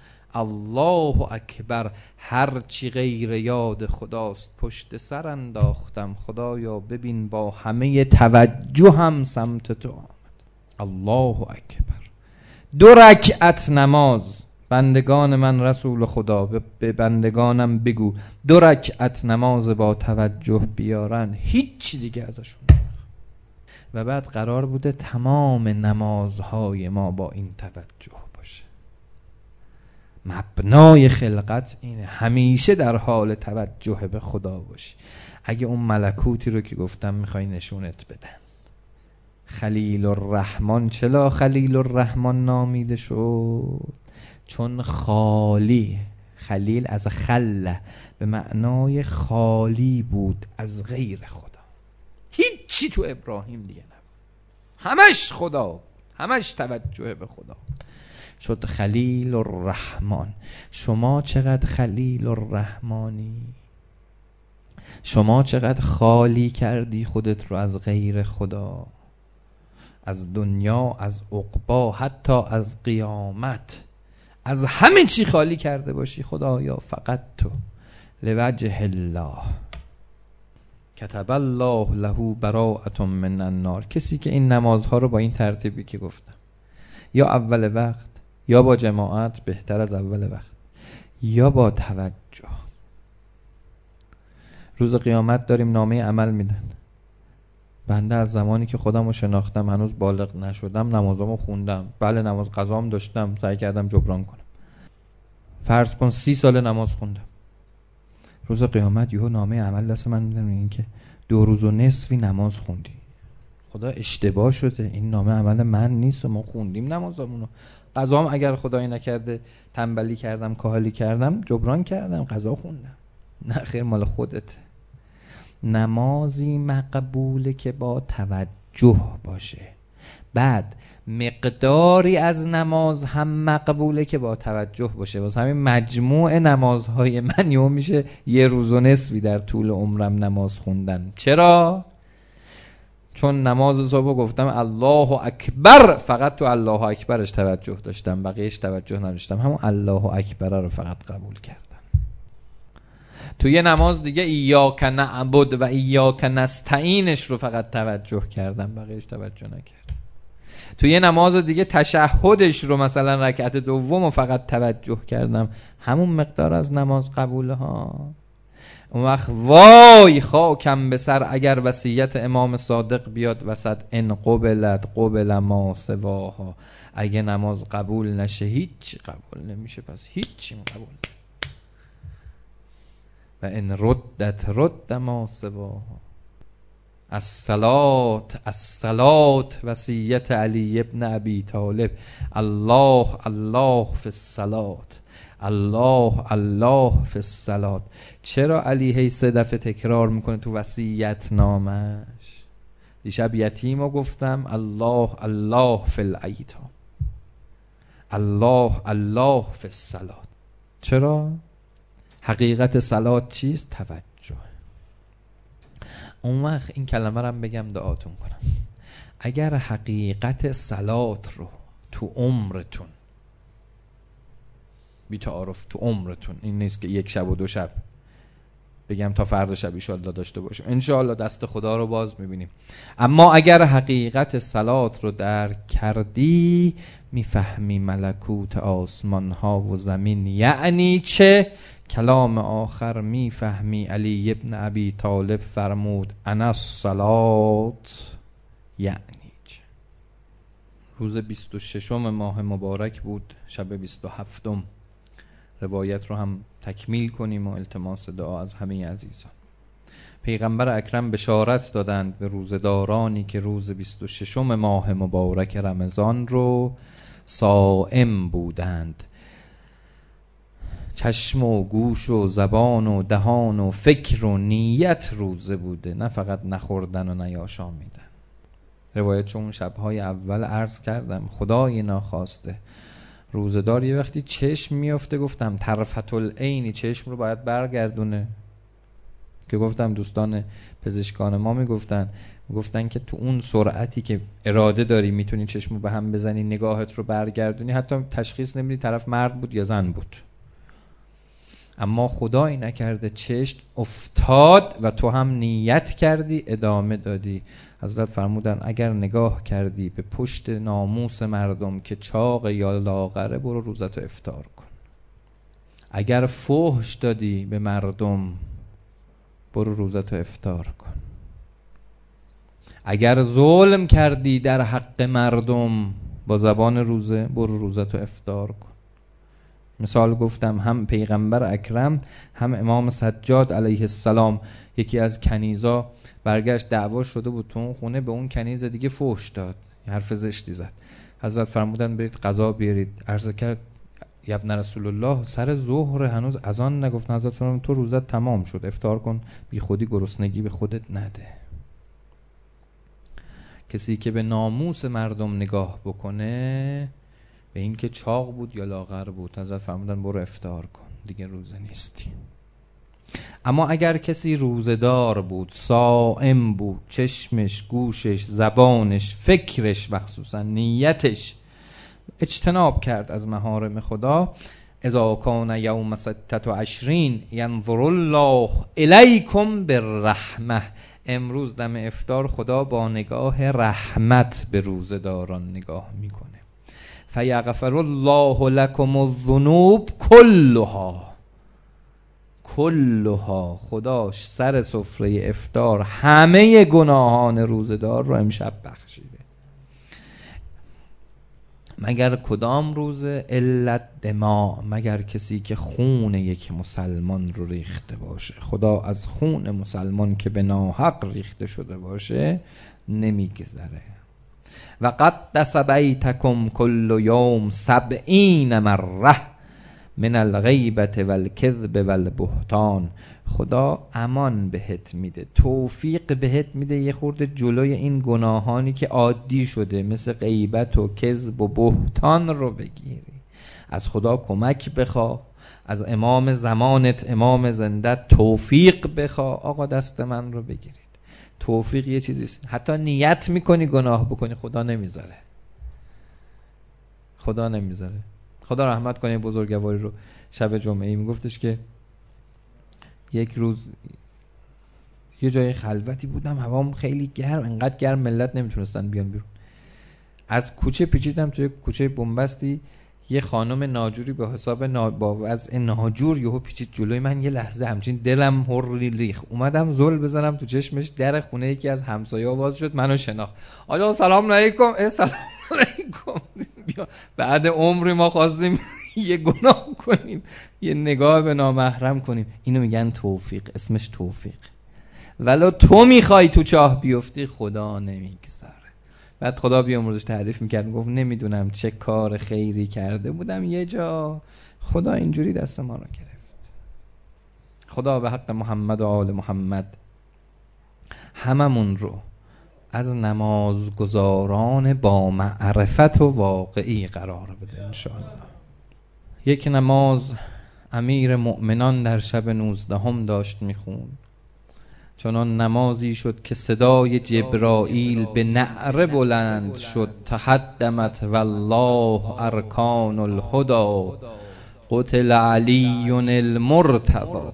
الله اکبر، هر چی غیر یاد خداست پشت سر انداختم، خدایا ببین با همه توجه هم سمت تو آمد. الله اکبر. دو رکعت نماز، بندگان من رسول خدا به بندگانم بگو دو رکعت نماز با توجه بیارن، هیچ دیگه ازشون نمیخوام. و بعد قرار بوده تمام نمازهای ما با این توجه باشه. مبنای خلقت اینه، همیشه در حال توجه به خدا باشی. اگه اون ملکوتی رو که گفتم میخوای نشونت بدن. خلیل الرحمن چلا خلیل الرحمن نامیده شد؟ چون خالی، خلیل از خله به معنای خالی بود از غیر خدا. هیچی تو ابراهیم دیگه نبود، همش خدا بود، همش توجه به خدا بود. شد خلیل الرحمن. شما چقدر خلیل الرحمانی؟ شما چقدر خالی کردی خودت رو از غیر خدا، از دنیا، از عقبا، حتی از قیامت، از همه چی خالی کرده باشی. خدایا فقط تو، لوجه الله. کتب الله له براءة من النار. کسی که این نمازها رو با این ترتیبی که گفتم، یا اول وقت، یا با جماعت بهتر از اول وقت، یا با توجه، روز قیامت داریم نامه عمل میدن. بنده از زمانی که خودم رو شناختم هنوز بالغ نشدم، نمازامو خوندم، بله نماز قضام داشتم، سعی کردم جبران کنم. فرض کن سی سال نماز خوندم، روز قیامت یهو نامه عمل دست من میدن، این که دو روز و نصفی نماز خوندی. خدا اشتباه شده، این نامه عمل من نیست، ما خوندیم نمازامونو. قضام اگر خدایی نکرده تنبلی کردم، کاهلی کردم، جبران کردم، قضا خوندم. نه خیر، مال خودته. نمازی مقبوله که با توجه باشه. بعد مقداری از نماز هم مقبوله که با توجه باشه. واسه همین مجموع نمازهای من یهو میشه یه روز و نصفی در طول عمرم نماز خوندن. چرا؟ چون نماز صبح گفتم الله اکبر، فقط تو الله اکبرش توجه داشتم، بقیهش توجه نداشتم، همون الله اکبر رو فقط قبول کردم. تو یه نماز دیگه ایاک نعبد و ایاک نستعینش رو فقط توجه کردم، بقیهش توجه نکردم. تو یه نماز دیگه تشهدش رو مثلا رکعت دوم رو فقط توجه کردم، همون مقدار از نماز قبوله ها. اون وقت وای خاکم به سر اگر وصیت امام صادق بیاد وسط، ان قبلت قبل ما سواها، اگه نماز قبول نشه هیچ قبول نمیشه، پس هیچی قبول نمیشه. و ان ردت رد ما سواها. الصلات الصلات وصیت علی ابن ابی طالب، الله الله فی الصلات، الله الله فی الصلات. چرا علی هی سه دفعه تکرار میکنه تو وصیت نامش؟ دیشب یتیمو گفتم الله الله فی الایتام، الله الله فی الصلات. چرا؟ حقیقت صلات چیست؟ توجه. اون وقت این کلمه رو هم بگم دعاتون کنم، اگر حقیقت صلات رو تو عمرتون، بی تعارف تو عمرتون، این نیست که یک شب و دو شب بگم تا فردا شب ایشالله داشته باشیم، انشالله دست خدا رو باز میبینیم، اما اگر حقیقت صلات رو درک کردی میفهمی ملکوت آسمان ها و زمین یعنی چه. کلام آخر میفهمی علی ابن ابی طالب فرمود انا الصلات یعنی چه. روز بیست و ششم ماه مبارک بود، شب بیست و هفتم. روایت رو هم تکمیل کنیم و التماس دعا از همه عزیزان. پیغمبر اکرم بشارت دادند به روزدارانی که روز بیست و ششم ماه مبارک رمضان رو صائم بودند، چشم و گوش و زبان و دهان و فکر و نیت روزه بوده، نه فقط نخوردن و نیاشامیدن. روایت چون شبهای اول عرض کردم خدای ناخواسته روزدار یه وقتی چشم میفته، گفتم طرفت العینی، چشم رو باید برگردونه، که گفتم دوستان پزشکان ما میگفتن میگفتن که تو اون سرعتی که اراده داری میتونی چشم رو به هم بزنی، نگاهت رو برگردونی، حتی تشخیص نمیدی طرف مرد بود یا زن بود. اما خدایی نکرده چشم افتاد و تو هم نیت کردی ادامه دادی. حضرت فرمودن اگر نگاه کردی به پشت ناموس مردم که چاق یا لاغره، برو روزتو افطار کن. اگر فحش دادی به مردم، برو روزتو افطار کن. اگر ظلم کردی در حق مردم با زبان روزه، برو روزتو افطار کن. مثال گفتم هم پیغمبر اکرم هم امام سجاد علیه السلام، یکی از کنیزا برگشت دعوا شده بود تو اون خونه، به اون کنیز دیگه فحش داد، حرف زشتی زد. حضرت فرمودن برید غذا بیارید. عرض کرد یا ابن رسول الله سر ظهر هنوز اذان نگفتن. حضرت فرمودن تو روزت تمام شد، افطار کن، بی خودی گرسنگی به خودت نده. کسی که به ناموس مردم نگاه بکنه، به این که چاق بود یا لاغر بود، حضرت فرمودن برو افطار کن، دیگه روزه نیستی. اما اگر کسی روزدار بود، صائم بود، چشمش، گوشش، زبانش، فکرش، مخصوصا نیتش اجتناب کرد از محارم خدا، اذا کان یوم ستة و عشرین ینظر الله الیکم بالرحمه، امروز دم افطار خدا با نگاه رحمت به روزداران نگاه میکنه. فیغفر الله لکم الذنوب کلها، کلها، خداش سر سفره افطار همه گناهان روزدار رو امشب بخشیده. مگر کدام روزه؟ الا دماء، مگر کسی که خون یک مسلمان رو ریخته باشه. خدا از خون مسلمان که به ناحق ریخته شده باشه نمیگذره. و قدس بیتکم کل یوم سبعین مره من الغیبت والکذب والبهتان، خدا امان بهت میده، توفیق بهت میده یه خورده جلوی این گناهانی که عادی شده مثل غیبت و کذب و بهتان رو بگیری. از خدا کمک بخوا، از امام زمانت، امام زندت توفیق بخوا، آقا دست من رو بگیرید. توفیق یه چیزیست، حتی نیت میکنی گناه بکنی خدا نمیذاره، خدا نمیذاره. خدا رحمت کنه بزرگواری رو. شب جمعه ای میگفتش که یک روز یه جای خلوتی بودم، هوام خیلی گرم، انقدر گرم ملت نمیتونستن بیان بیرون. از کوچه پیچیدم توی کوچه بنبستی، یه خانم ناجوری به حساب نا... با وضع ناجور یهو پیچید جلوی من. یه لحظه همچین دلم هر ریخ، اومدم زل بزنم تو چشمش. در خونه یکی از همسایه‌ها باز شد، منو شناخت. آقا سلام علیکم. اه سلام علیکم. بیا بعد عمری ما خواستیم یه گناه کنیم، یه نگاه به نامحرم کنیم. اینو میگن توفیق، اسمش توفیق. ولو تو میخوای تو چاه بیفتی خدا نمیگذاره. بعد خدا بیامرزش تعریف میکرد، میگفت نمیدونم چه کار خیری کرده بودم یه جا، خدا اینجوری دست ما رو گرفت. خدا به حق محمد و آل محمد هممون رو از نمازگزاران با معرفت و واقعی قرار بده انشاءالله. یک نماز امیر مؤمنان در شب نوزدهم داشت میخوند. چنان نمازی شد که صدای جبرائیل به نعره بلند شد، تهدمت والله ارکان الهدی قتل علی المرتضی.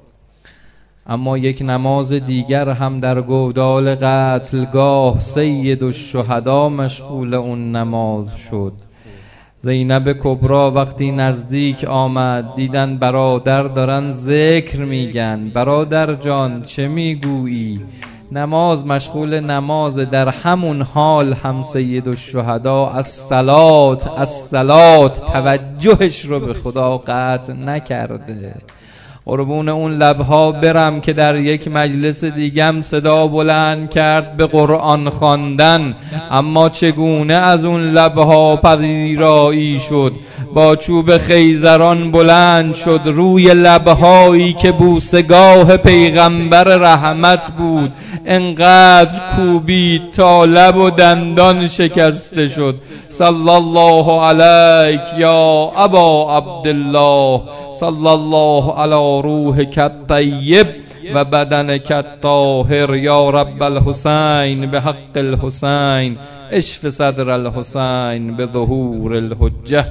اما یک نماز دیگر هم در گودال قتلگاه سید الشهدا مشغول اون نماز شد. زینب کبرا وقتی نزدیک آمد، دیدن برادر دارن ذکر میگن. برادر جان چه میگویی؟ نماز مشغول نماز. در همون حال هم سید الشهدا الصلات الصلات توجهش رو به خدا قطع نکرده. قربون اون لبها برم که در یک مجلس دیگم صدا بلند کرد به قرآن خواندن، اما چگونه از اون لبها پذیرایی شد. با چوب خیزران بلند شد روی لبهایی که بوسگاه پیغمبر رحمت بود. انقدر کوبید تا لب و دندان شکسته شد. صلی الله علیک یا ابا عبدالله، صلی الله علی روحک الطیب و بدنک الطاهر، یا رب الحسین به حق الحسین اشف صدر الحسین به ظهور الحجه